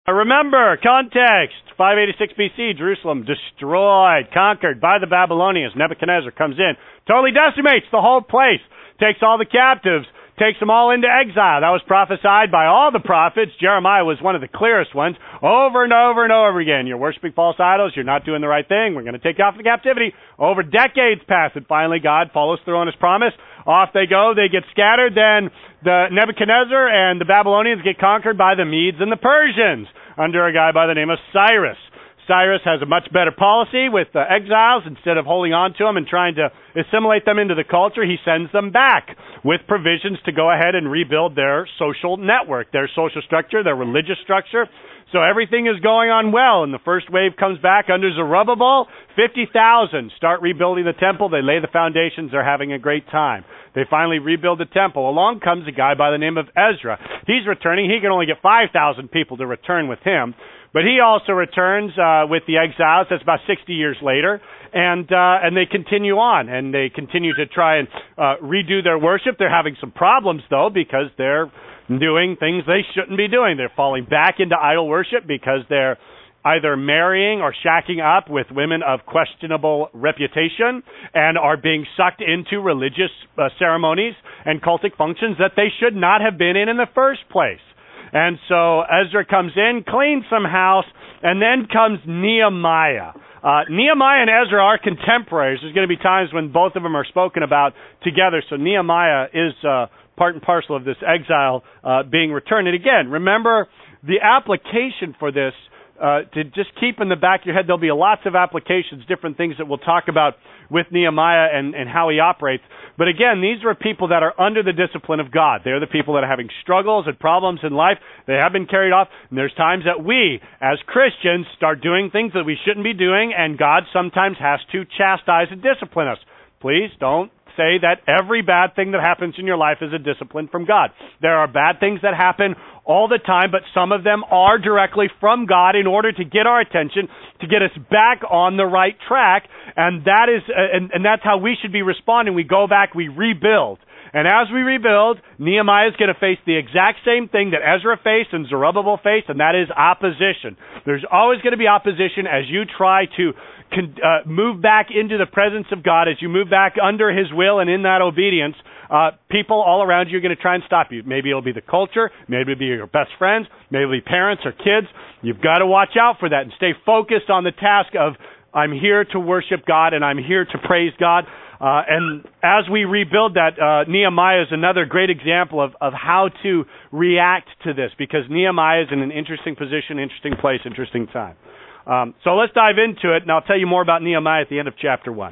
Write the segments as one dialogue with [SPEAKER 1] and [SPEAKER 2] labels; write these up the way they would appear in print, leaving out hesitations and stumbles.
[SPEAKER 1] Remember, context, 586 BC, Jerusalem destroyed, conquered by the Babylonians. Nebuchadnezzar comes in, totally decimates the whole place, takes all the captives, takes them all into exile. That was prophesied by all the prophets. Jeremiah was one of the clearest ones, over and over and over again. You're worshiping false idols. You're not doing the right thing. We're going to take you off into captivity. Over decades pass, and finally God follows through on his promise. Off they go. They get scattered. Then the Nebuchadnezzar and the Babylonians get conquered by the Medes and the Persians under a guy by the name of Cyrus. Cyrus has a much better policy with the exiles. Instead of holding on to them and trying to assimilate them into the culture, he sends them back with provisions to go ahead and rebuild their social network, their social structure, their religious structure. So everything is going on well, and the first wave comes back under Zerubbabel. 50,000 start rebuilding the temple. They lay the foundations. They're having a great time. They finally rebuild the temple. Along comes a guy by the name of Ezra. He's returning. He can only get 5,000 people to return with him. But he also returns with the exiles. That's about 60 years later. And they continue on, and they continue to try and redo their worship. They're having some problems, though, because they're doing things they shouldn't be doing. They're falling back into idol worship because they're either marrying or shacking up with women of questionable reputation and are being sucked into religious ceremonies and cultic functions that they should not have been in the first place. And so Ezra comes in, cleans some house, and then comes Nehemiah. Nehemiah and Ezra are contemporaries. There's going to be times when both of them are spoken about together. So Nehemiah is part and parcel of this exile being returned. And again, remember the application for this, to just keep in the back of your head, there'll be lots of applications, different things that we'll talk about with Nehemiah and how he operates. But again, these are people that are under the discipline of God. They're the people that are having struggles and problems in life. They have been carried off. And there's times that we, as Christians, start doing things that we shouldn't be doing, and God sometimes has to chastise and discipline us. Please don't say that every bad thing that happens in your life is a discipline from God. There are bad things that happen all the time, but some of them are directly from God in order to get our attention, to get us back on the right track, and that is, and that's how we should be responding. We go back, we rebuild. And as we rebuild, Nehemiah is going to face the exact same thing that Ezra faced and Zerubbabel faced, and that is opposition. There's always going to be opposition as you try to move back into the presence of God, as you move back under his will and in that obedience. People all around you are going to try and stop you. Maybe it'll be the culture, maybe it'll be your best friends, maybe it'll be parents or kids. You've got to watch out for that and stay focused on the task of, I'm here to worship God and I'm here to praise God. And as we rebuild that, Nehemiah is another great example of how to react to this, because Nehemiah is in an interesting position, interesting place, interesting time. So let's dive into it, and I'll tell you more about Nehemiah at the end of chapter 1.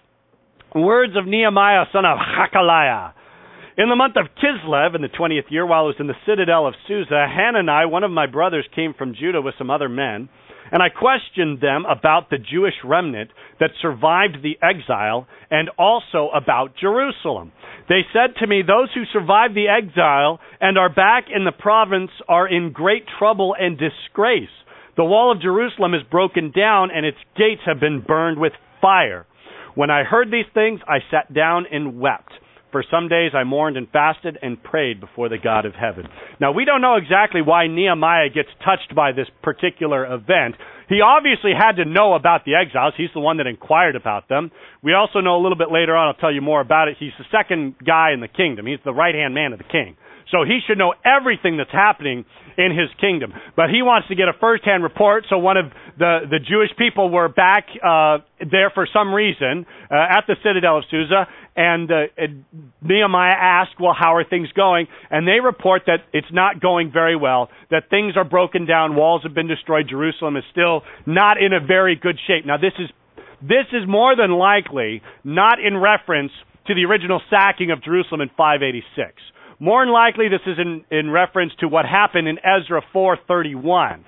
[SPEAKER 1] Words of Nehemiah, son of Hakaliah. In the month of Kislev, in the 20th year, while I was in the citadel of Susa, Hanani, one of my brothers, came from Judah with some other men, and I questioned them about the Jewish remnant that survived the exile and also about Jerusalem. They said to me, those who survived the exile and are back in the province are in great trouble and disgrace. The wall of Jerusalem is broken down and its gates have been burned with fire. When I heard these things, I sat down and wept. For some days I mourned and fasted and prayed before the God of heaven. Now, we don't know exactly why Nehemiah gets touched by this particular event. He obviously had to know about the exiles. He's the one that inquired about them. We also know a little bit later on, I'll tell you more about it, he's the second guy in the kingdom. He's the right-hand man of the king. So he should know everything that's happening in his kingdom. But he wants to get a first-hand report, so one of the Jewish people were back there for some reason at the citadel of Susa, and Nehemiah asked, well, how are things going? And they report that it's not going very well, that things are broken down, walls have been destroyed, Jerusalem is still not in a very good shape. Now, this is more than likely not in reference to the original sacking of Jerusalem in 586. More than likely, this is in reference to what happened in Ezra 4:31.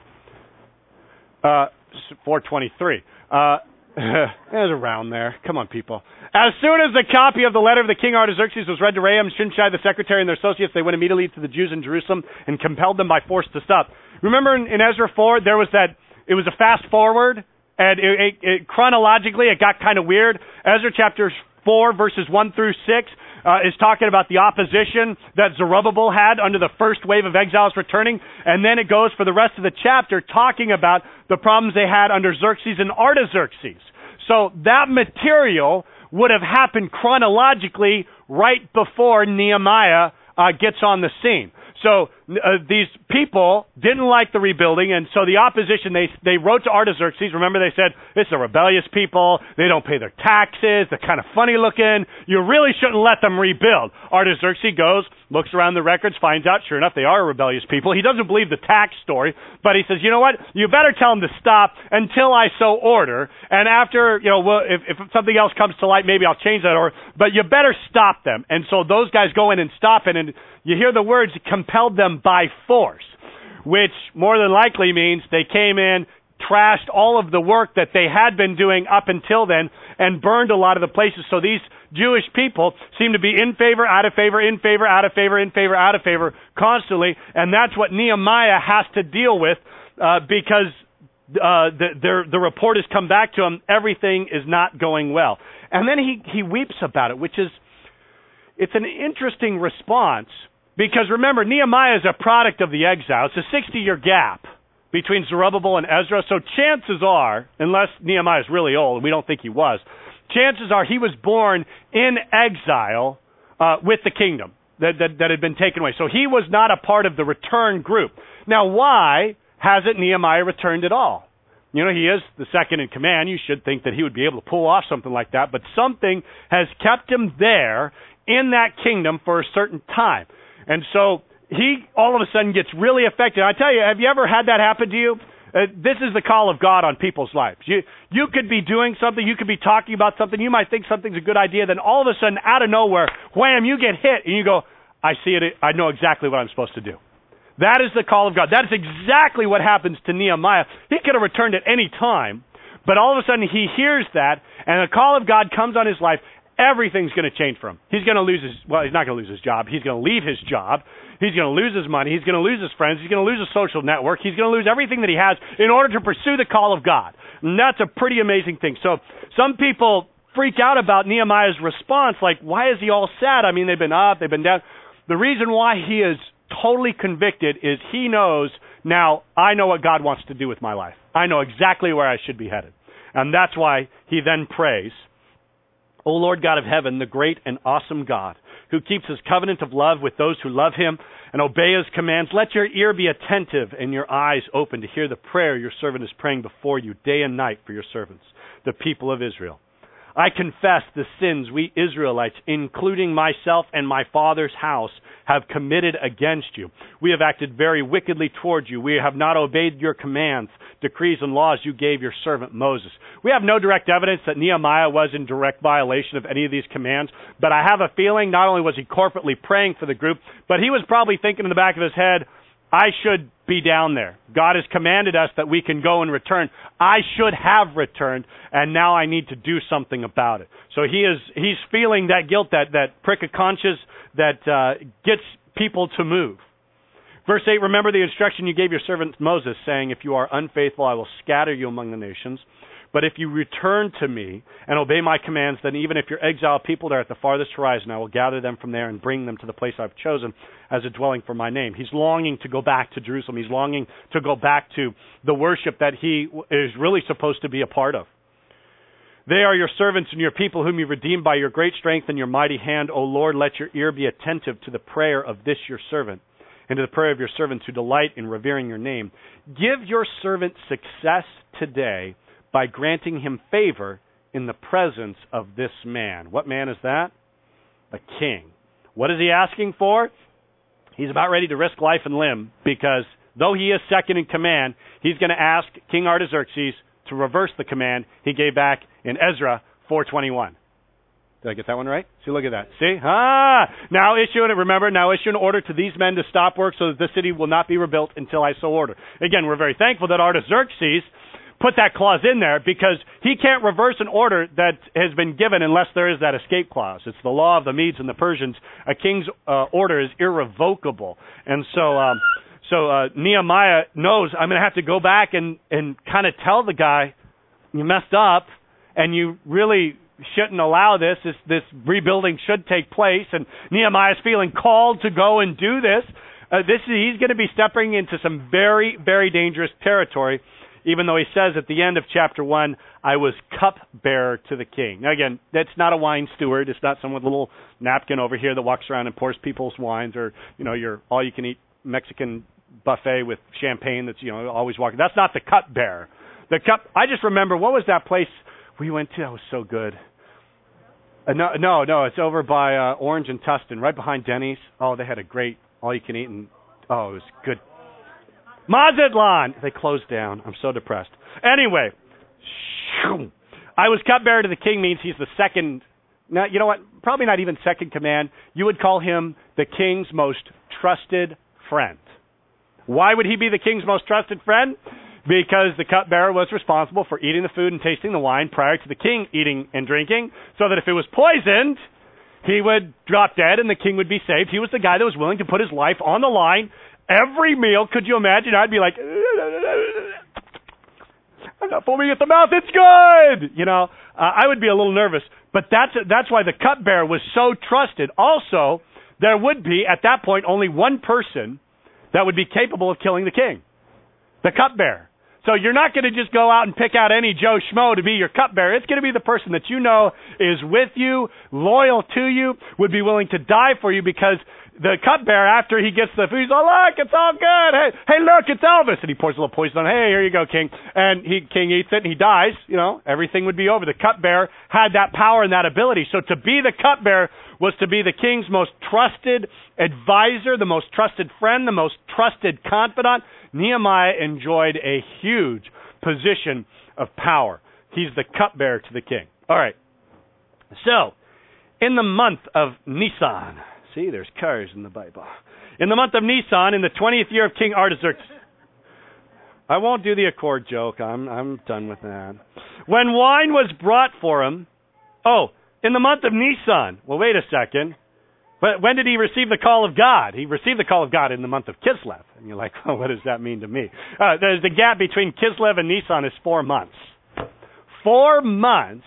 [SPEAKER 1] 4:23. It was around there. Come on, people. As soon as the copy of the letter of the king Artaxerxes was read to Raham, Shimshai, the secretary, and their associates, they went immediately to the Jews in Jerusalem and compelled them by force to stop. Remember in Ezra 4, there was it was a fast forward, and chronologically, it got kind of weird. Ezra chapter 4, verses 1 through 6, is talking about the opposition that Zerubbabel had under the first wave of exiles returning. And then it goes for the rest of the chapter talking about the problems they had under Xerxes and Artaxerxes. So that material would have happened chronologically right before Nehemiah gets on the scene. So these people didn't like the rebuilding, and so the opposition, they wrote to Artaxerxes. Remember, they said, this is a rebellious people. They don't pay their taxes. They're kind of funny looking. You really shouldn't let them rebuild. Artaxerxes goes, looks around the records, finds out, sure enough, they are a rebellious people. He doesn't believe the tax story, but he says, you know what? You better tell them to stop until I so order, and after, if something else comes to light, maybe I'll change that order, but you better stop them. And so those guys go in and stop it, and you hear the words, compelled them by force, which more than likely means they came in, trashed all of the work that they had been doing up until then, and burned a lot of the places. So these Jewish people seem to be in favor, out of favor, in favor, out of favor, in favor, out of favor, constantly, and that's what Nehemiah has to deal with because the report has come back to him, everything is not going well. And then he weeps about it, which is, it's an interesting response. Because remember, Nehemiah is a product of the exile. It's a 60-year gap between Zerubbabel and Ezra. So chances are, unless Nehemiah is really old, and we don't think he was, chances are he was born in exile with the kingdom that had been taken away. So he was not a part of the return group. Now, why hasn't Nehemiah returned at all? He is the second in command. You should think that he would be able to pull off something like that. But something has kept him there in that kingdom for a certain time. And so he all of a sudden gets really affected. I tell you, have you ever had that happen to you? This is the call of God on people's lives. You could be doing something, you could be talking about something, you might think something's a good idea, then all of a sudden, out of nowhere, wham, you get hit, and you go, I see it, I know exactly what I'm supposed to do. That is the call of God. That is exactly what happens to Nehemiah. He could have returned at any time, but all of a sudden he hears that, and the call of God comes on his life. Everything's going to change for him. He's going to lose he's not going to lose his job. He's going to leave his job. He's going to lose his money. He's going to lose his friends. He's going to lose his social network. He's going to lose everything that he has in order to pursue the call of God. And that's a pretty amazing thing. So some people freak out about Nehemiah's response, like, why is he all sad? I mean, they've been up, they've been down. The reason why he is totally convicted is he knows, now, I know what God wants to do with my life. I know exactly where I should be headed. And that's why he then prays, O Lord God of heaven, the great and awesome God, who keeps his covenant of love with those who love him and obey his commands, let your ear be attentive and your eyes open to hear the prayer your servant is praying before you day and night for your servants, the people of Israel. I confess the sins we Israelites, including myself and my father's house, have committed against you. We have acted very wickedly towards you. We have not obeyed your commands, decrees, and laws you gave your servant Moses. We have no direct evidence that Nehemiah was in direct violation of any of these commands, but I have a feeling not only was he corporately praying for the group, but he was probably thinking in the back of his head, I should be down there. God has commanded us that we can go and return. I should have returned, and now I need to do something about it. So he's feeling that guilt, that prick of conscience that gets people to move. Verse 8, remember the instruction you gave your servant Moses, saying, if you are unfaithful, I will scatter you among the nations. But if you return to me and obey my commands, then even if your exiled people are at the farthest horizon, I will gather them from there and bring them to the place I've chosen as a dwelling for my name. He's longing to go back to Jerusalem. He's longing to go back to the worship that he is really supposed to be a part of. They are your servants and your people whom you redeemed by your great strength and your mighty hand. O Lord, let your ear be attentive to the prayer of this your servant and to the prayer of your servants who delight in revering your name. Give your servant success today by granting him favor in the presence of this man. What man is that? A king. What is he asking for? He's about ready to risk life and limb because though he is second in command, he's going to ask King Artaxerxes to reverse the command he gave back in Ezra 4:21. Did I get that one right? See, look at that. See? Now issue an order to these men to stop work so that the city will not be rebuilt until I so order. Again, we're very thankful that Artaxerxes put that clause in there because he can't reverse an order that has been given unless there is that escape clause. It's the law of the Medes and the Persians. A king's order is irrevocable. And so Nehemiah knows, I'm going to have to go back and kind of tell the guy, you messed up and you really shouldn't allow this. This rebuilding should take place, and Nehemiah is feeling called to go and do this. He's going to be stepping into some very, very dangerous territory, even though he says at the end of chapter 1, I was cupbearer to the king. Now, again, that's not a wine steward. It's not someone with a little napkin over here that walks around and pours people's wines, or, your all-you-can-eat Mexican buffet with champagne that's, always walking. That's not the cupbearer. I just remember, what was that place we went to? That was so good. No, it's over by Orange and Tustin, right behind Denny's. Oh, they had a great all-you-can-eat, and it was good. Mazatlan! They closed down. I'm so depressed. Anyway, I was cupbearer to the king means he's the second. Now, you know what? Probably not even second command. You would call him the king's most trusted friend. Why would he be the king's most trusted friend? Because the cupbearer was responsible for eating the food and tasting the wine prior to the king eating and drinking, so that if it was poisoned, he would drop dead and the king would be saved. He was the guy that was willing to put his life on the line every meal. Could you imagine? I'd be like, I'm not foaming at the mouth. It's good. I would be a little nervous. But that's why the cupbearer was so trusted. Also, there would be, at that point, only one person that would be capable of killing the king, the cupbearer. So you're not going to just go out and pick out any Joe Schmo to be your cupbearer. It's going to be the person that you know is with you, loyal to you, would be willing to die for you, because the cupbearer, after he gets the food, he's all, look, it's all good. Hey, look, it's Elvis. And he pours a little poison on, hey, here you go, king. And king eats it and he dies. Everything would be over. The cupbearer had that power and that ability. So to be the cupbearer was to be the king's most trusted advisor, the most trusted friend, the most trusted confidant. Nehemiah enjoyed a huge position of power. He's the cupbearer to the king. All right. So, in the month of Nisan, see, there's cars in the Bible. In the month of Nisan, in the 20th year of King Artaxerxes, I won't do the accord joke. I'm done with that. When wine was brought for him, in the month of Nisan. Well, wait a second. But when did he receive the call of God? He received the call of God in the month of Kislev. And you're like, what does that mean to me? There's the gap between Kislev and Nisan is 4 months. 4 months,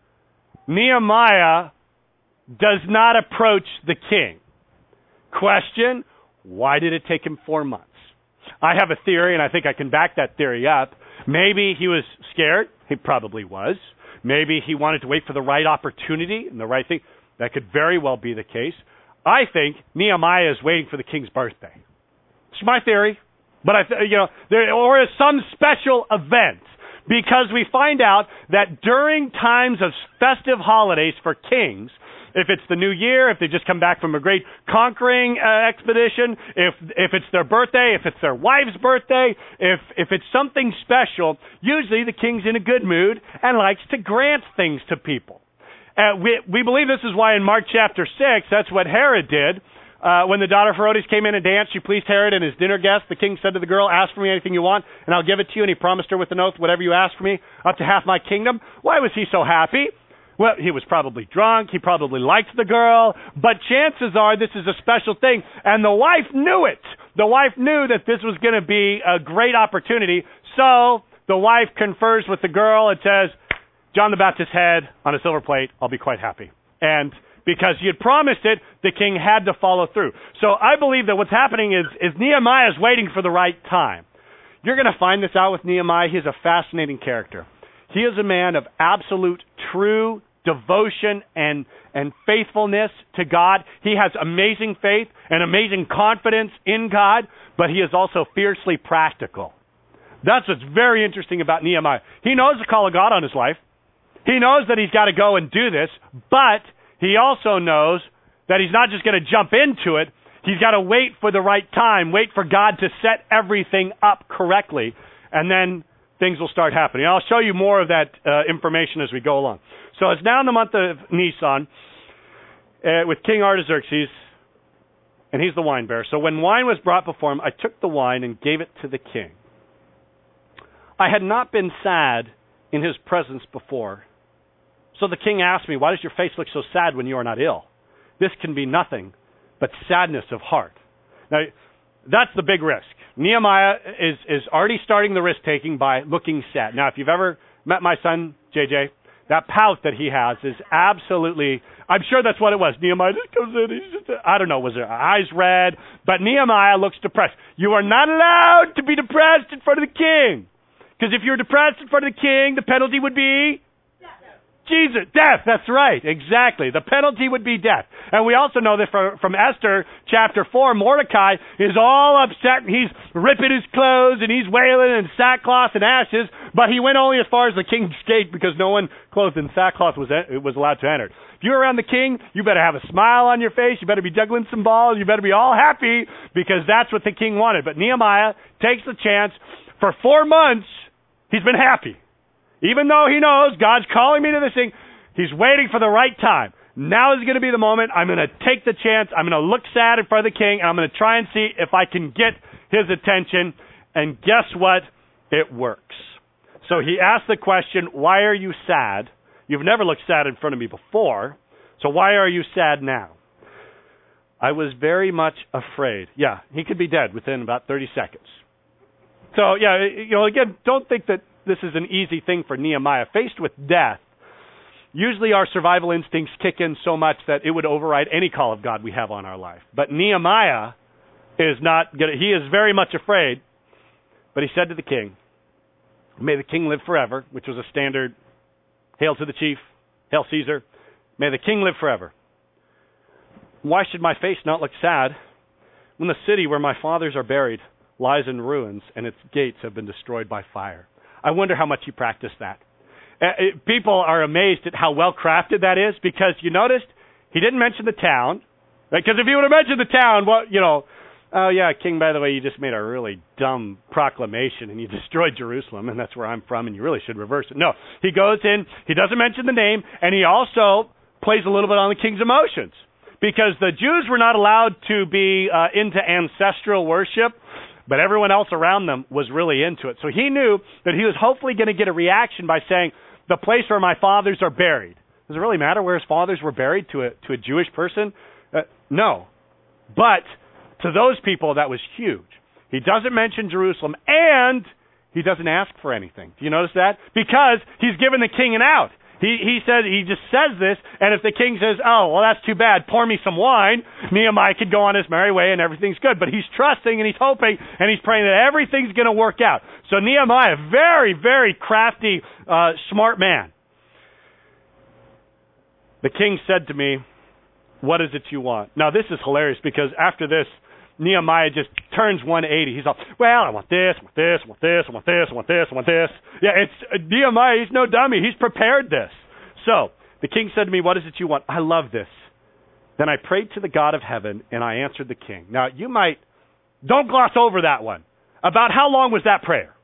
[SPEAKER 1] Nehemiah does not approach the king. Question, why did it take him 4 months? I have a theory, and I think I can back that theory up. Maybe he was scared. He probably was. Maybe he wanted to wait for the right opportunity and the right thing. That could very well be the case. I think Nehemiah is waiting for the king's birthday. It's my theory. But, or some special event. Because we find out that during times of festive holidays for kings, if it's the new year, if they just come back from a great conquering expedition, if it's their birthday, if it's their wife's birthday, if it's something special, usually the king's in a good mood and likes to grant things to people. We believe this is why in Mark chapter 6, that's what Herod did. When the daughter of Herodias came in and danced, she pleased Herod and his dinner guests. The king said to the girl, ask for me anything you want, and I'll give it to you. And he promised her with an oath, whatever you ask for me, up to half my kingdom. Why was he so happy? Well, he was probably drunk. He probably liked the girl. But chances are this is a special thing. And the wife knew it. The wife knew that this was going to be a great opportunity. So the wife confers with the girl and says, John the Baptist's head on a silver plate, I'll be quite happy. And because he had promised it, the king had to follow through. So I believe that what's happening is Nehemiah is waiting for the right time. You're going to find this out with Nehemiah. He's a fascinating character. He is a man of absolute true devotion and faithfulness to God. He has amazing faith and amazing confidence in God, but he is also fiercely practical. That's what's very interesting about Nehemiah. He knows the call of God on his life. He knows that he's got to go and do this, but he also knows that he's not just going to jump into it. He's got to wait for the right time, wait for God to set everything up correctly, and then things will start happening. I'll show you more of that information as we go along. So it's now in the month of Nisan with King Artaxerxes, and he's the wine bearer. So when wine was brought before him, I took the wine and gave it to the king. I had not been sad in his presence before. So the king asked me, why does your face look so sad when you are not ill? This can be nothing but sadness of heart. Now, that's the big risk. Nehemiah is already starting the risk-taking by looking sad. Now, if you've ever met my son, JJ, That pout that he has is absolutely, I'm sure that's what it was. Nehemiah just comes in, I don't know, was their eyes red? But Nehemiah looks depressed. You are not allowed to be depressed in front of the king. Because if you're depressed in front of the king, the penalty would be Jesus, death. That's right, exactly. The penalty would be death. And we also know that from Esther chapter 4, Mordecai is all upset. He's ripping his clothes and he's wailing in sackcloth and ashes, but he went only as far as the king's gate because no one clothed in sackcloth was allowed to enter. If you're around the king, you better have a smile on your face. You better be juggling some balls. You better be all happy because that's what the king wanted. But Nehemiah takes the chance. For 4 months, he's been happy. Even though he knows God's calling me to this thing, he's waiting for the right time. Now is going to be the moment. I'm going to take the chance. I'm going to look sad in front of the king, and I'm going to try and see if I can get his attention. And guess what? It works. So he asked the question, why are you sad? You've never looked sad in front of me before, so why are you sad now? I was very much afraid. Yeah, he could be dead within about 30 seconds. So, yeah, again, don't think that this is an easy thing for Nehemiah. Faced with death, usually our survival instincts kick in so much that it would override any call of God we have on our life. But Nehemiah is not good. He is very much afraid. But he said to the king, may the king live forever, which was a standard, hail to the chief, hail Caesar. May the king live forever. Why should my face not look sad when the city where my fathers are buried lies in ruins and its gates have been destroyed by fire? I wonder how much he practiced that. People are amazed at how well crafted that is because you noticed he didn't mention the town. Because if he would have mentioned the town, well, oh yeah, king, by the way, you just made a really dumb proclamation and you destroyed Jerusalem and that's where I'm from and you really should reverse it. No, he goes in, he doesn't mention the name, and he also plays a little bit on the king's emotions because the Jews were not allowed to be into ancestral worship. But everyone else around them was really into it. So he knew that he was hopefully going to get a reaction by saying, the place where my fathers are buried. Does it really matter where his fathers were buried to a Jewish person? No. But to those people, that was huge. He doesn't mention Jerusalem, and he doesn't ask for anything. Do you notice that? Because he's given the king an out. He just says this, and if the king says, oh, well, that's too bad, pour me some wine, Nehemiah could go on his merry way and everything's good. But he's trusting and he's hoping and he's praying that everything's going to work out. So Nehemiah, very, very crafty, smart man. The king said to me, what is it you want? Now, this is hilarious because after this, Nehemiah just turns 180. He's all, well, I want this, I want this, I want this, I want this, I want this, I want this. Yeah, it's Nehemiah. He's no dummy. He's prepared this. So the king said to me, what is it you want? I love this. Then I prayed to the God of heaven, and I answered the king. Now, don't gloss over that one. About how long was that prayer?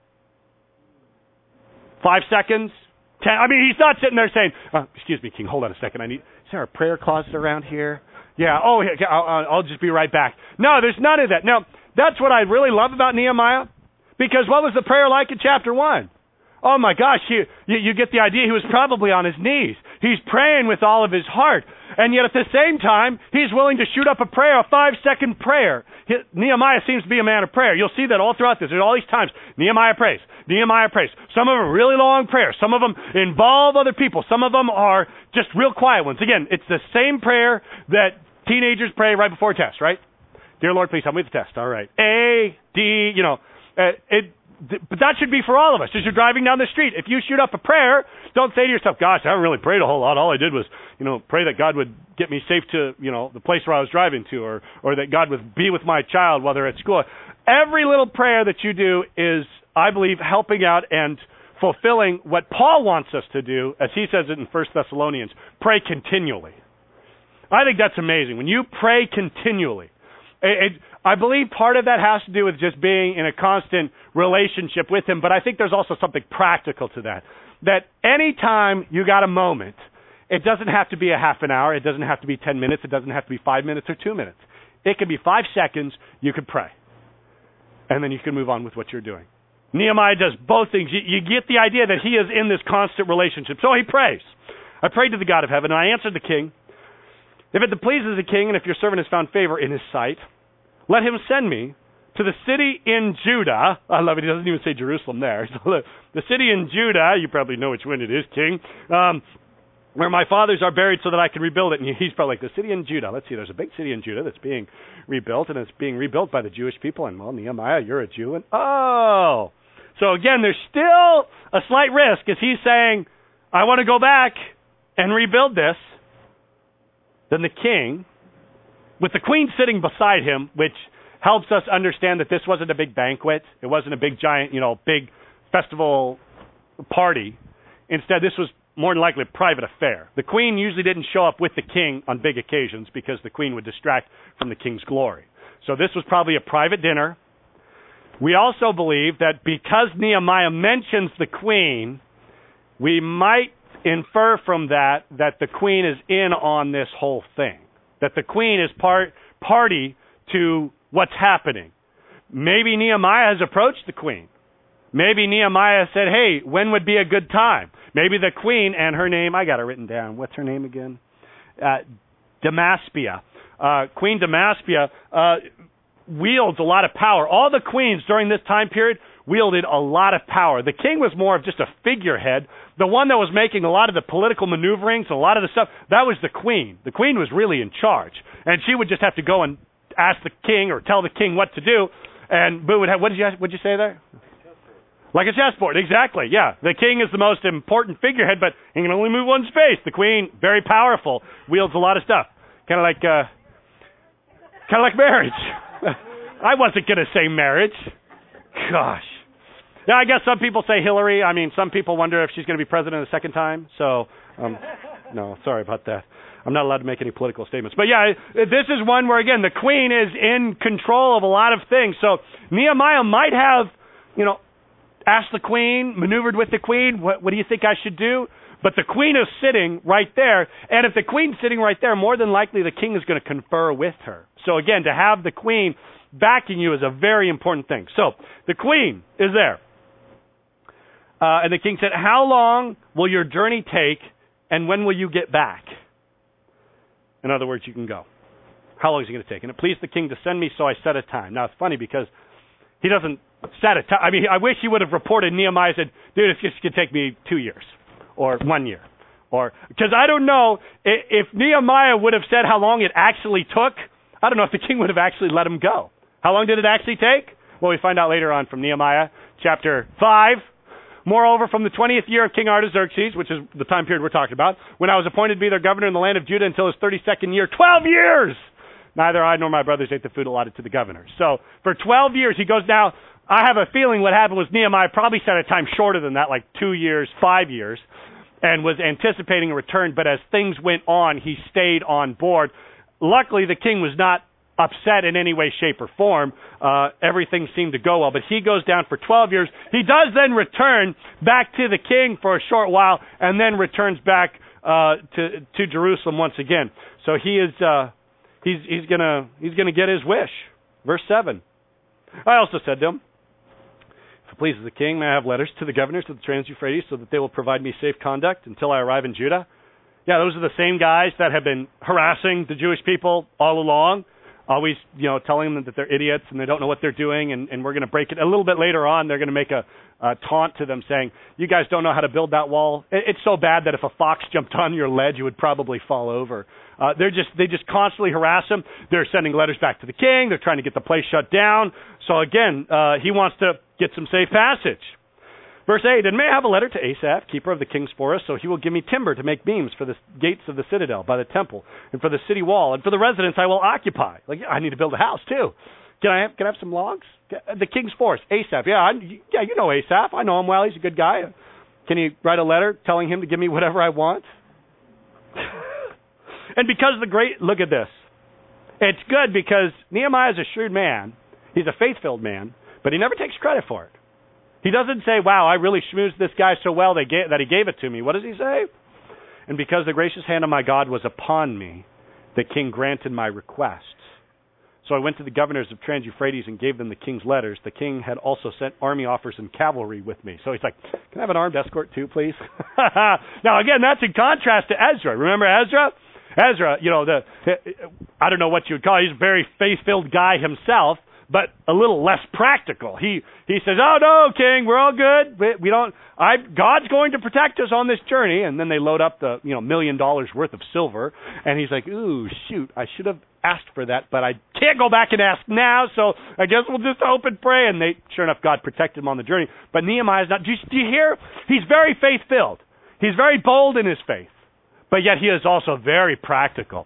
[SPEAKER 1] 5 seconds? 10? I mean, he's not sitting there saying, excuse me, king, hold on a second. Is there a prayer closet around here? Yeah, I'll just be right back. No, there's none of that. Now, that's what I really love about Nehemiah, because what was the prayer like in chapter 1? Oh my gosh, you get the idea. He was probably on his knees. He's praying with all of his heart. And yet at the same time, he's willing to shoot up a prayer, a 5-second prayer. Nehemiah seems to be a man of prayer. You'll see that all throughout this. There's all these times. Nehemiah prays. Nehemiah prays. Some of them are really long prayers. Some of them involve other people. Some of them are just real quiet ones. Again, it's the same prayer that teenagers pray right before a test, right? Dear Lord, please help me with the test. All right. A, D, but that should be for all of us. As you're driving down the street, if you shoot up a prayer, don't say to yourself, gosh, I haven't really prayed a whole lot. All I did was, pray that God would get me safe to, the place where I was driving to, or that God would be with my child while they're at school. Every little prayer that you do is, I believe, helping out and fulfilling what Paul wants us to do, as he says it in 1 Thessalonians, pray continually. I think that's amazing. When you pray continually, I believe part of that has to do with just being in a constant relationship with him, but I think there's also something practical to that. That any time you got a moment, it doesn't have to be a half an hour, it doesn't have to be 10 minutes, it doesn't have to be 5 minutes or 2 minutes. It can be 5 seconds, you could pray. And then you can move on with what you're doing. Nehemiah does both things. You get the idea that he is in this constant relationship. So he prays. I prayed to the God of heaven, and I answered the king. If it pleases the king, and if your servant has found favor in his sight, let him send me to the city in Judah. I love it. He doesn't even say Jerusalem there. So the city in Judah, you probably know which one it is, King, where my fathers are buried so that I can rebuild it. And he's probably like, the city in Judah. Let's see, there's a big city in Judah that's being rebuilt, and it's being rebuilt by the Jewish people. And, well, Nehemiah, you're a Jew. And, oh. So, again, there's still a slight risk as he's saying, I want to go back and rebuild this. Then the king, with the queen sitting beside him, which helps us understand that this wasn't a big banquet. It wasn't a big, giant, big festival party. Instead, this was more than likely a private affair. The queen usually didn't show up with the king on big occasions because the queen would distract from the king's glory. So this was probably a private dinner. We also believe that because Nehemiah mentions the queen, we might infer from that the queen is in on this whole thing. That the queen is party to what's happening. Maybe Nehemiah has approached the queen. Maybe Nehemiah said, hey, when would be a good time? Maybe the queen, and her name, I got it written down. What's her name again? Damaspia. Queen Damaspia wields a lot of power. All the queens during this time period wielded a lot of power. The king was more of just a figurehead. The one that was making a lot of the political maneuverings, a lot of the stuff, that was the queen. The queen was really in charge. And she would just have to go and ask the king or tell the king what to do. And Boo would have, what'd you say there? Like a chessboard, exactly, yeah. The king is the most important figurehead, but he can only move one space. The queen, very powerful, wields a lot of stuff. Kind of like marriage. I wasn't going to say marriage. Gosh. Yeah, I guess some people say Hillary. I mean, some people wonder if she's going to be president a second time. So, no, sorry about that. I'm not allowed to make any political statements. But yeah, this is one where, again, the queen is in control of a lot of things. So Nehemiah might have, asked the queen, maneuvered with the queen, what do you think I should do? But the queen is sitting right there. And if the queen's sitting right there, more than likely the king is going to confer with her. So again, to have the queen backing you is a very important thing. So the queen is there. And the king said, how long will your journey take, and when will you get back? In other words, you can go. How long is it going to take? And it pleased the king to send me, so I set a time. Now, it's funny because he doesn't set a time. I mean, I wish he would have reported. Nehemiah said, dude, it's just going to take me 2 years or 1 year. Because I don't know, if Nehemiah would have said how long it actually took, I don't know if the king would have actually let him go. How long did it actually take? Well, we find out later on from Nehemiah chapter 5. Moreover, from the 20th year of King Artaxerxes, which is the time period we're talking about, when I was appointed to be their governor in the land of Judah until his 32nd year, 12 years! Neither I nor my brothers ate the food allotted to the governor. So, for 12 years, he goes, now, I have a feeling what happened was Nehemiah probably set a time shorter than that, like 2 years, 5 years, and was anticipating a return, but as things went on, he stayed on board. Luckily, the king was not upset in any way, shape, or form. Everything seemed to go well, but he goes down for 12 years. He does then return back to the king for a short while, and then returns back to Jerusalem once again. So he's gonna get his wish. Verse 7. I also said to him, if it pleases the king, may I have letters to the governors of the Trans-Euphrates so that they will provide me safe conduct until I arrive in Judah? Yeah, those are the same guys that have been harassing the Jewish people all along. Always, telling them that they're idiots and they don't know what they're doing, and we're going to break it. A little bit later on, they're going to make a taunt to them saying, you guys don't know how to build that wall. It's so bad that if a fox jumped on your ledge, you would probably fall over. They just constantly harass him. They're sending letters back to the king. They're trying to get the place shut down. So again, he wants to get some safe passage. Verse 8, and may I have a letter to Asaph, keeper of the king's forest, so he will give me timber to make beams for the gates of the citadel by the temple, and for the city wall, and for the residence I will occupy. Like, I need to build a house too. Can I have some logs? The king's forest, Asaph. Yeah, you know Asaph. I know him well. He's a good guy. Can you write a letter telling him to give me whatever I want? And because look at this. It's good because Nehemiah is a shrewd man. He's a faith-filled man, but he never takes credit for it. He doesn't say, wow, I really schmoozed this guy so well that he gave it to me. What does he say? And because the gracious hand of my God was upon me, the king granted my request. So I went to the governors of Trans-Euphrates and gave them the king's letters. The king had also sent army officers and cavalry with me. So he's like, can I have an armed escort too, please? Now, again, that's in contrast to Ezra. Remember Ezra? Ezra, I don't know what you would call him. He's a very faith-filled guy himself. but a little less practical. He says, "Oh no, King, we're all good. We don't. God's going to protect us on this journey." And then they load up the $1 million worth of silver, and he's like, "Ooh, shoot! I should have asked for that, but I can't go back and ask now. So I guess we'll just hope and pray." And sure enough, God protected him on the journey. But Nehemiah's not. Do you hear? He's very faith-filled. He's very bold in his faith, but yet he is also very practical.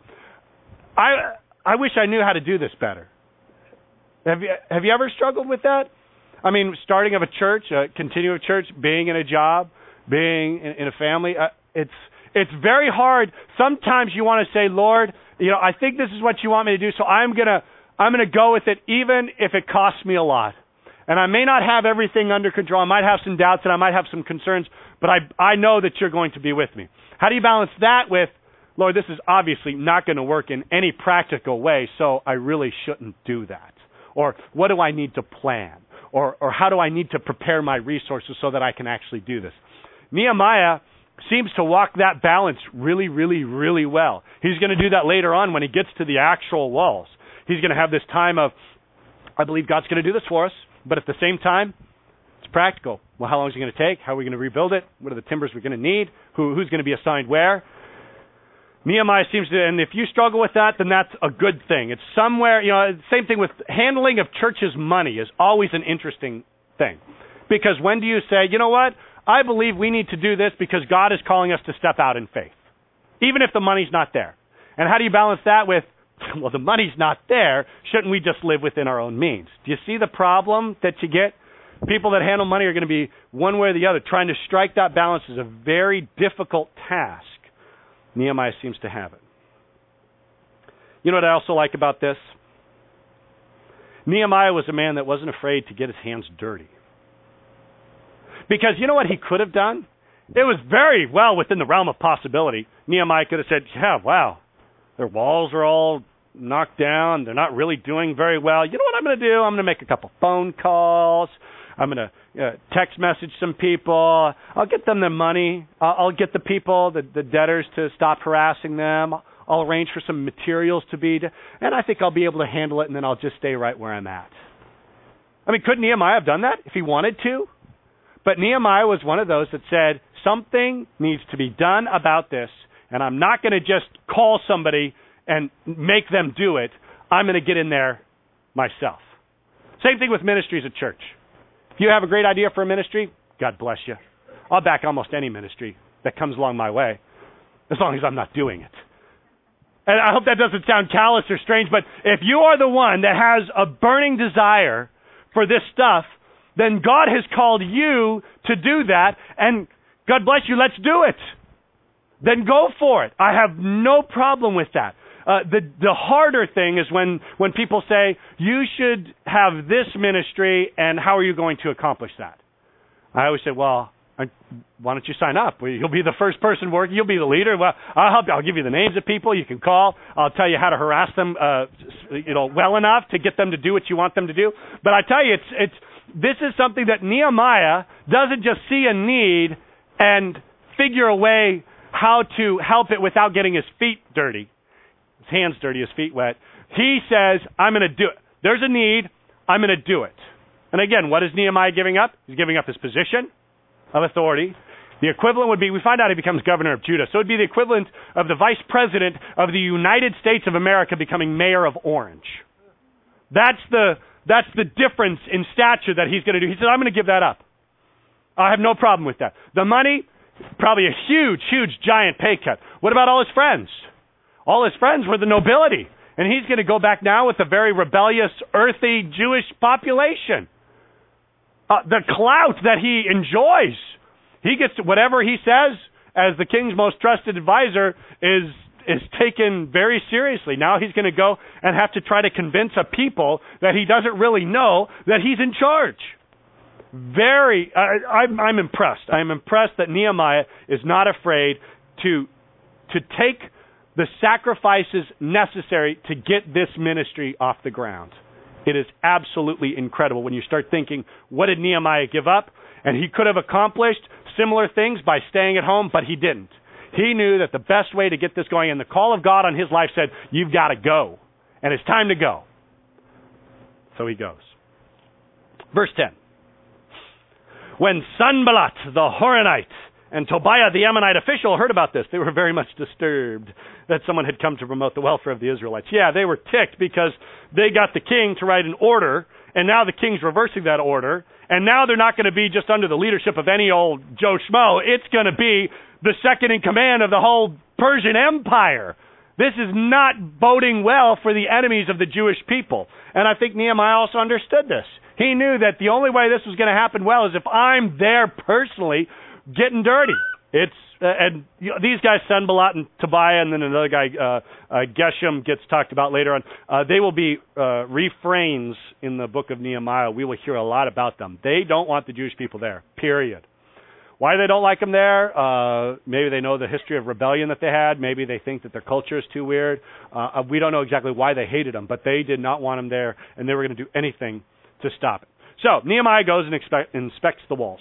[SPEAKER 1] I wish I knew how to do this better. Have you ever struggled with that? I mean, starting of a church, continuing a church, being in a job, being in a family. It's very hard. Sometimes you want to say, "Lord, I think this is what you want me to do, so I'm gonna go with it, even if it costs me a lot. And I may not have everything under control. I might have some doubts and I might have some concerns, but I know that you're going to be with me." How do you balance that with, "Lord, this is obviously not going to work in any practical way, so I really shouldn't do that"? Or what do I need to plan? Or how do I need to prepare my resources so that I can actually do this? Nehemiah seems to walk that balance really, really, really well. He's going to do that later on when he gets to the actual walls. He's going to have this time of, I believe God's going to do this for us, but at the same time, it's practical. Well, how long is it going to take? How are we going to rebuild it? What are the timbers we're going to need? Who's going to be assigned where? Nehemiah seems to, and if you struggle with that, then that's a good thing. It's somewhere, same thing with handling of church's money is always an interesting thing. Because when do you say, "You know what? I believe we need to do this because God is calling us to step out in faith," even if the money's not there? And how do you balance that with, "Well, the money's not there. Shouldn't we just live within our own means?" Do you see the problem that you get? People that handle money are going to be one way or the other. Trying to strike that balance is a very difficult task. Nehemiah seems to have it. You know what I also like about this? Nehemiah was a man that wasn't afraid to get his hands dirty. Because you know what he could have done? It was very well within the realm of possibility. Nehemiah could have said, "Yeah, wow, their walls are all knocked down. They're not really doing very well. You know what I'm going to do? I'm going to make a couple phone calls. I'm going to text message some people. I'll get them their money. I'll get the people, the debtors, to stop harassing them. I'll arrange for some materials to be, and I think I'll be able to handle it, and then I'll just stay right where I'm at." I mean, could Nehemiah have done that if he wanted to? But Nehemiah was one of those that said, something needs to be done about this, and I'm not going to just call somebody and make them do it. I'm going to get in there myself. Same thing with ministries at church. If you have a great idea for a ministry, God bless you. I'll back almost any ministry that comes along my way, as long as I'm not doing it. And I hope that doesn't sound callous or strange, but if you are the one that has a burning desire for this stuff, then God has called you to do that, and God bless you, let's do it. Then go for it. I have no problem with that. The harder thing is when people say, "You should have this ministry, and how are you going to accomplish that?" I always say, "Well, why don't you sign up? You'll be the first person working. You'll be the leader. Well, I'll help you. I'll give you the names of people you can call. I'll tell you how to harass them, well enough to get them to do what you want them to do." But I tell you, this is something that Nehemiah doesn't just see a need and figure a way how to help it without getting his feet dirty. His hands dirty, his feet wet. He says, "I'm going to do it. There's a need. I'm going to do it." And again, what is Nehemiah giving up? He's giving up his position of authority. The equivalent would be, we find out he becomes governor of Judah. So it would be the equivalent of the vice president of the United States of America becoming mayor of Orange. That's the difference in stature that he's going to do. He said, "I'm going to give that up. I have no problem with that." The money, probably a huge, huge, giant pay cut. What about all his friends? All his friends were the nobility. And he's going to go back now with a very rebellious, earthy Jewish population. The clout that he enjoys. He gets whatever he says as the king's most trusted advisor is taken very seriously. Now he's going to go and have to try to convince a people that he doesn't really know that he's in charge. I'm impressed. I'm impressed that Nehemiah is not afraid to take the sacrifices necessary to get this ministry off the ground. It is absolutely incredible when you start thinking, what did Nehemiah give up? And he could have accomplished similar things by staying at home, but he didn't. He knew that the best way to get this going, and the call of God on his life said, "You've got to go, and it's time to go." So he goes. Verse 10. When Sanballat the Horonite and Tobiah the Ammonite official heard about this, they were very much disturbed that someone had come to promote the welfare of the Israelites. Yeah, they were ticked because they got the king to write an order, and now the king's reversing that order, and now they're not going to be just under the leadership of any old Joe Schmo. It's going to be the second in command of the whole Persian Empire. This is not boding well for the enemies of the Jewish people. And I think Nehemiah also understood this. He knew that the only way this was going to happen well is if I'm there personally getting dirty. And these guys, Sanballat and Tobiah, and then another guy, Geshem, gets talked about later on. They will be refrains in the book of Nehemiah. We will hear a lot about them. They don't want the Jewish people there, period. Why they don't like them there? Maybe they know the history of rebellion that they had. Maybe they think that their culture is too weird. We don't know exactly why they hated them, but they did not want them there, and they were going to do anything to stop it. So Nehemiah goes and inspects the walls.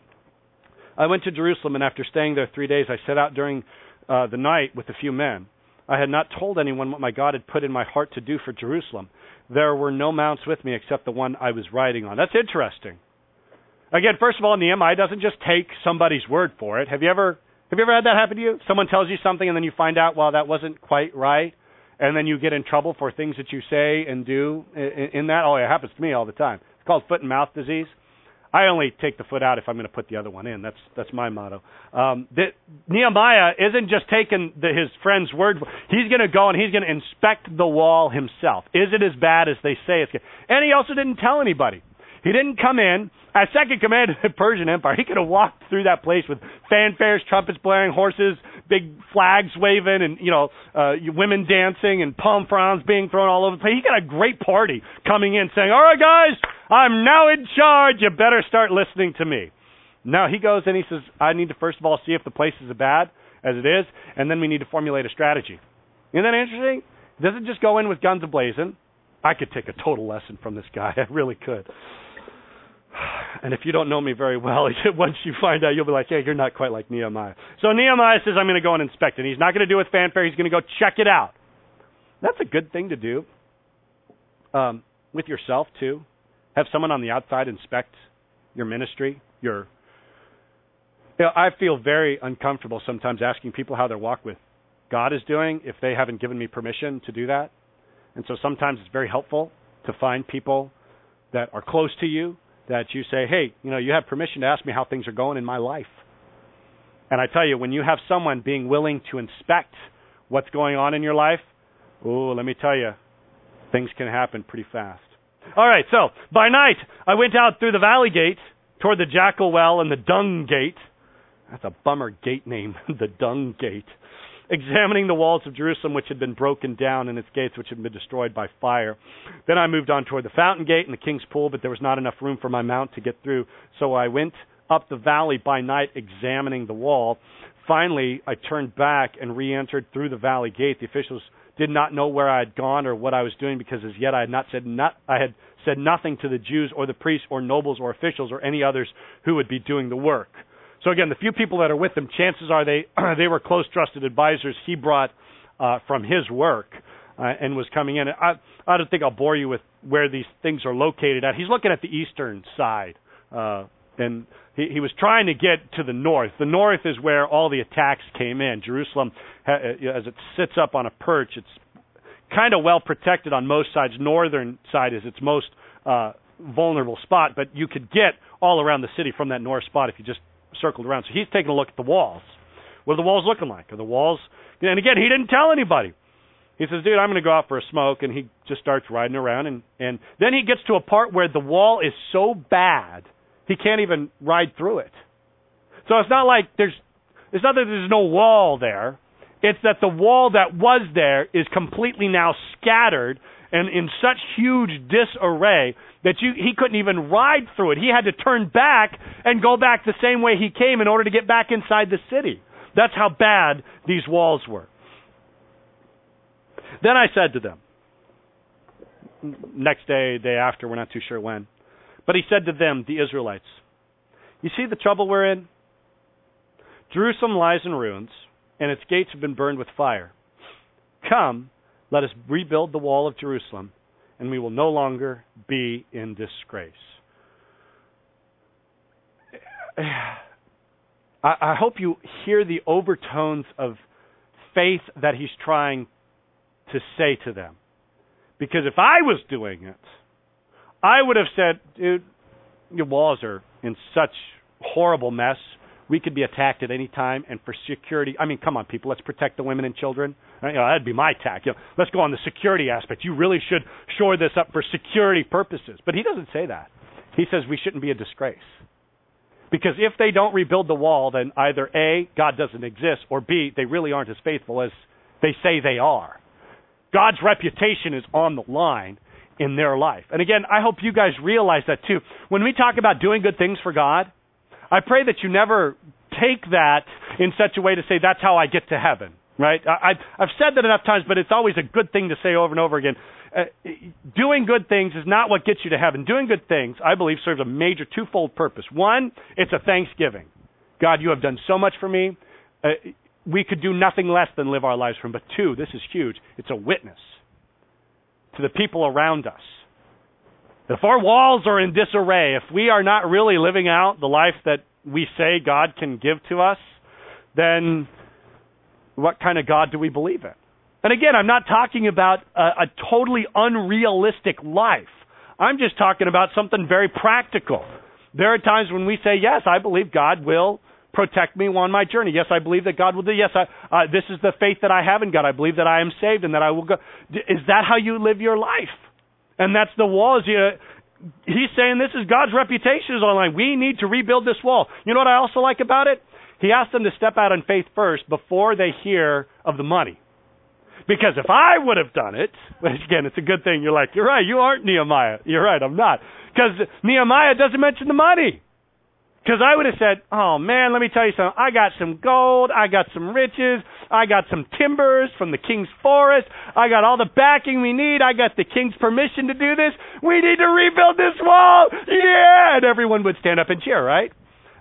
[SPEAKER 1] I went to Jerusalem, and after staying there 3 days, I set out during the night with a few men. I had not told anyone what my God had put in my heart to do for Jerusalem. There were no mounts with me except the one I was riding on. That's interesting. Again, first of all, Nehemiah doesn't just take somebody's word for it. Have you ever had that happen to you? Someone tells you something, and then you find out, well, that wasn't quite right, and then you get in trouble for things that you say and do in that? Oh, it happens to me all the time. It's called foot and mouth disease. I only take the foot out if I'm going to put the other one in. That's my motto. Nehemiah isn't just taking his friend's word. He's going to go and he's going to inspect the wall himself. Is it as bad as they say it's? And he also didn't tell anybody. He didn't come in as second commander of the Persian Empire. He could have walked through that place with fanfares, trumpets blaring, horses, big flags waving, and women dancing and palm fronds being thrown all over the place. He got a great party coming in saying, all right, guys, I'm now in charge. You better start listening to me. Now he goes and he says, I need to first of all see if the place is as bad as it is, and then we need to formulate a strategy. Isn't that interesting? He doesn't just go in with guns a-blazing. I could take a total lesson from this guy. I really could. And if you don't know me very well, once you find out, you'll be like, hey, you're not quite like Nehemiah. So Nehemiah says, I'm going to go and inspect it. He's not going to do it with fanfare. He's going to go check it out. That's a good thing to do with yourself, too. Have someone on the outside inspect your ministry. I feel very uncomfortable sometimes asking people how their walk with God is doing if they haven't given me permission to do that. And so sometimes it's very helpful to find people that are close to you, that you say, hey, you have permission to ask me how things are going in my life. And I tell you, when you have someone being willing to inspect what's going on in your life, let me tell you, things can happen pretty fast. All right, so by night, I went out through the valley gate toward the Jackal Well and the Dung Gate. That's a bummer gate name, the Dung Gate. Examining the walls of Jerusalem, which had been broken down, and its gates, which had been destroyed by fire. Then I moved on toward the Fountain Gate and the King's Pool, but there was not enough room for my mount to get through, so I went up the valley by night, examining the wall. Finally, I turned back and re-entered through the valley gate. The officials did not know where I had gone or what I was doing, because as yet I had said nothing to the Jews or the priests or nobles or officials or any others who would be doing the work. So again, the few people that are with him, chances are they were close, trusted advisors he brought from his work and was coming in. I don't think I'll bore you with where these things are located at. He's looking at the eastern side, and he was trying to get to the north. The north is where all the attacks came in. Jerusalem, as it sits up on a perch, it's kind of well protected on most sides. Northern side is its most vulnerable spot, but you could get all around the city from that north spot if you just circled around. So he's taking a look at the walls. What are the walls looking like? Are the walls... And again, he didn't tell anybody. He says, dude, I'm going to go out for a smoke, and he just starts riding around, and then he gets to a part where the wall is so bad, he can't even ride through it. So it's not like it's not that there's no wall there. It's that the wall that was there is completely now scattered and in such huge disarray that he couldn't even ride through it. He had to turn back and go back the same way he came in order to get back inside the city. That's how bad these walls were. Then I said to them, next day, day after, we're not too sure when, but he said to them, the Israelites, you see the trouble we're in? Jerusalem lies in ruins, and its gates have been burned with fire. Come, let us rebuild the wall of Jerusalem, and we will no longer be in disgrace. I hope you hear the overtones of faith that he's trying to say to them. Because if I was doing it, I would have said, dude, your walls are in such horrible mess. We could be attacked at any time, and for security, I mean, come on, people, let's protect the women and children. That'd be my tack. Let's go on the security aspect. You really should shore this up for security purposes. But he doesn't say that. He says we shouldn't be a disgrace. Because if they don't rebuild the wall, then either A, God doesn't exist, or B, they really aren't as faithful as they say they are. God's reputation is on the line in their life. And again, I hope you guys realize that too. When we talk about doing good things for God, I pray that you never take that in such a way to say, that's how I get to heaven, right? I've said that enough times, but it's always a good thing to say over and over again. Doing good things is not what gets you to heaven. Doing good things, I believe, serves a major twofold purpose. One, it's a thanksgiving. God, you have done so much for me. We could do nothing less than live our lives for him. But two, this is huge, it's a witness to the people around us. If our walls are in disarray, if we are not really living out the life that we say God can give to us, then what kind of God do we believe in? And again, I'm not talking about a totally unrealistic life. I'm just talking about something very practical. There are times when we say, yes, I believe God will protect me on my journey. Yes, I believe that God will do. Yes, this is the faith that I have in God. I believe that I am saved and that I will go. Is that how you live your life? And that's the walls. He's saying this is God's reputation is on the line. We need to rebuild this wall. You know what I also like about it? He asked them to step out in faith first before they hear of the money. Because if I would have done it, which again, it's a good thing. You're like, you're right, you aren't Nehemiah. You're right, I'm not. Because Nehemiah doesn't mention the money. Because I would have said, oh man, let me tell you something. I got some gold. I got some riches. I got some timbers from the king's forest. I got all the backing we need. I got the king's permission to do this. We need to rebuild this wall. Yeah! And everyone would stand up and cheer, right?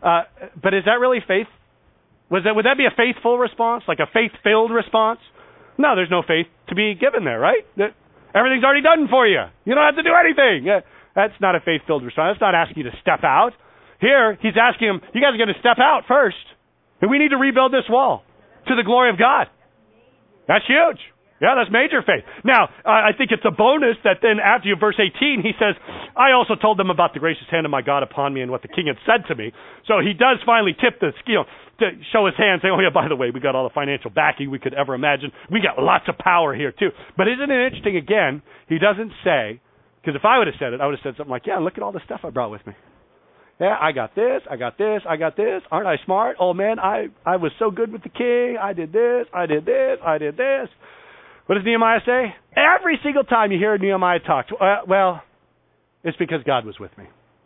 [SPEAKER 1] But is that really faith? Would that be a faithful response? Like a faith-filled response? No, there's no faith to be given there, right? Everything's already done for you. You don't have to do anything. That's not a faith-filled response. That's not asking you to step out. Here, he's asking them, you guys are going to step out first. And we need to rebuild this wall to the glory of God. That's huge. Yeah, that's major faith. Now, I think it's a bonus that then after verse 18, he says, I also told them about the gracious hand of my God upon me and what the king had said to me. So he does finally tip the scale to show his hand, saying, oh yeah, by the way, we got all the financial backing we could ever imagine. We got lots of power here too. But isn't it interesting, again, he doesn't say, because if I would have said it, I would have said something like, yeah, look at all the stuff I brought with me. Yeah, I got this, I got this, I got this. Aren't I smart? Oh man, I was so good with the king. I did this, I did this, I did this. What does Nehemiah say? Every single time you hear Nehemiah talk, well, it's because God was with me.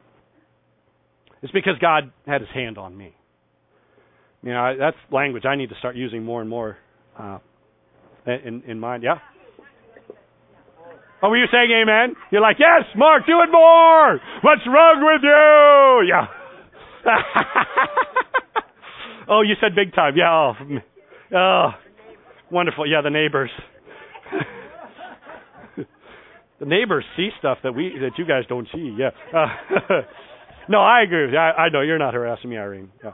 [SPEAKER 1] It's because God had his hand on me. You know, that's language I need to start using more and more in mind. Yeah? Oh, were you saying amen? You're like, yes, Mark, do it more. What's wrong with you? Yeah. Oh, you said big time. Yeah. Oh, wonderful. Yeah, the neighbors. The neighbors see stuff that you guys don't see. Yeah. No, I agree with you. I know you're not harassing me, Irene. Yeah.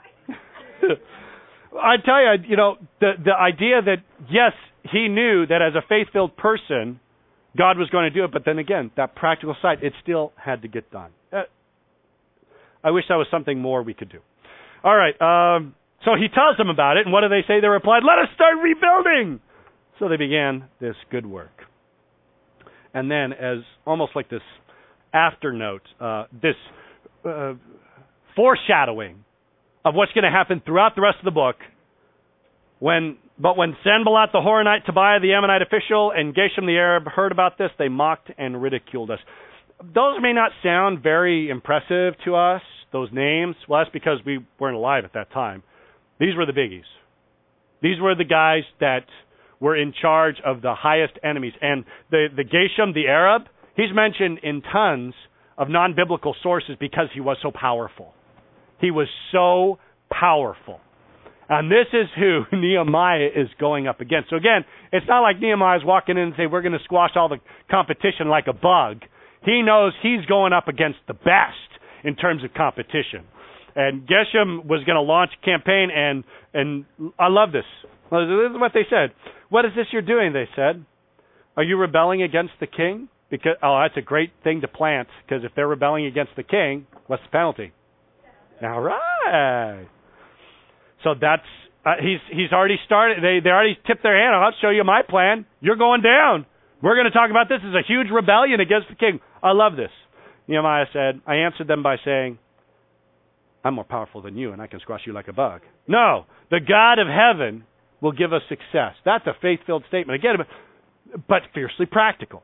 [SPEAKER 1] I tell you, the idea that, yes, he knew that as a faith-filled person, God was going to do it, but then again, that practical side, it still had to get done. I wish that was something more we could do. All right, so he tells them about it, and what do they say? They replied, let us start rebuilding. So they began this good work. And then, as almost like this afternote, this foreshadowing of what's going to happen throughout the rest of the book, when Sanballat the Horonite, Tobiah the Ammonite official, and Geshem the Arab heard about this, they mocked and ridiculed us. Those may not sound very impressive to us, those names. Well, that's because we weren't alive at that time. These were the biggies. These were the guys that were in charge of the highest enemies. And the Geshem the Arab, he's mentioned in tons of non-biblical sources because he was so powerful. He was so powerful. And this is who Nehemiah is going up against. So again, it's not like Nehemiah's walking in and say, we're going to squash all the competition like a bug. He knows he's going up against the best in terms of competition. And Geshem was going to launch a campaign, and I love this. This is what they said. What is this you're doing, they said. Are you rebelling against the king? Because that's a great thing to plant, because if they're rebelling against the king, what's the penalty? All right. So that's he's already started. They already tipped their hand. I'll show you my plan. You're going down. We're going to talk about this as a huge rebellion against the king. I love this. Nehemiah said, I answered them by saying, I'm more powerful than you, and I can squash you like a bug. No, the God of heaven will give us success. That's a faith-filled statement. Again, but fiercely practical.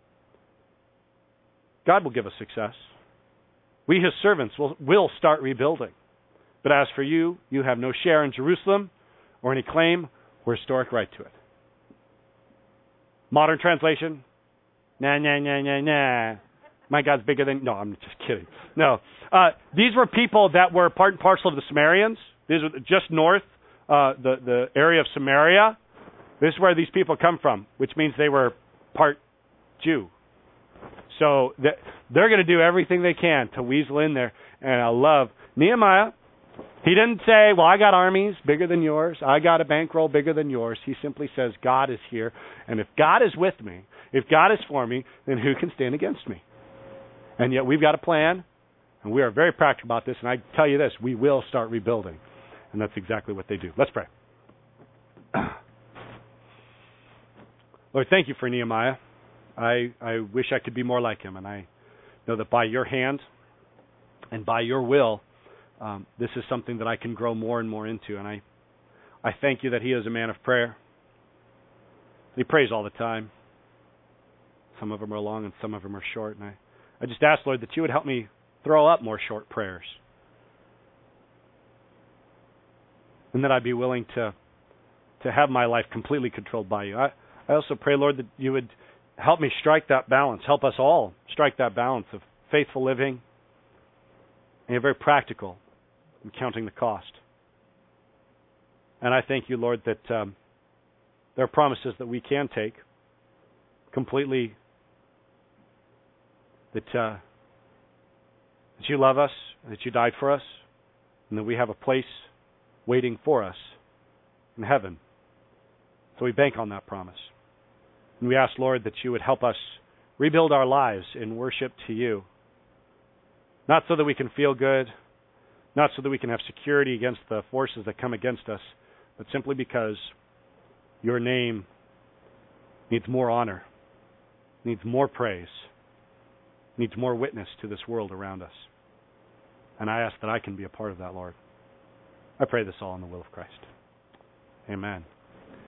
[SPEAKER 1] God will give us success. We, his servants, will start rebuilding. But as for you, you have no share in Jerusalem or any claim or historic right to it. Modern translation, nah. My God's bigger than... No, I'm just kidding. No. These were people that were part and parcel of the Sumerians. These were just north, the area of Samaria. This is where these people come from, which means they were part Jew. So they're going to do everything they can to weasel in there. And I love Nehemiah. He didn't say, well, I got armies bigger than yours. I got a bankroll bigger than yours. He simply says, God is here. And if God is with me, if God is for me, then who can stand against me? And yet we've got a plan, and we are very practical about this. And I tell you this, we will start rebuilding. And that's exactly what they do. Let's pray. Lord, thank you for Nehemiah. I wish I could be more like him. And I know that by your hand and by your will, this is something that I can grow more and more into. And I thank you that he is a man of prayer. He prays all the time. Some of them are long and some of them are short. And I just ask, Lord, that you would help me throw up more short prayers. And that I'd be willing to have my life completely controlled by you. I also pray, Lord, that you would help me strike that balance. Help us all strike that balance of faithful living and very practical in counting the cost. And I thank you, Lord, that there are promises that we can take completely, that you love us, that you died for us, and that we have a place waiting for us in heaven. So we bank on that promise. And we ask, Lord, that you would help us rebuild our lives in worship to you. Not so that we can feel good, not so that we can have security against the forces that come against us, but simply because your name needs more honor, needs more praise, needs more witness to this world around us. And I ask that I can be a part of that, Lord. I pray this all in the will of Christ. Amen.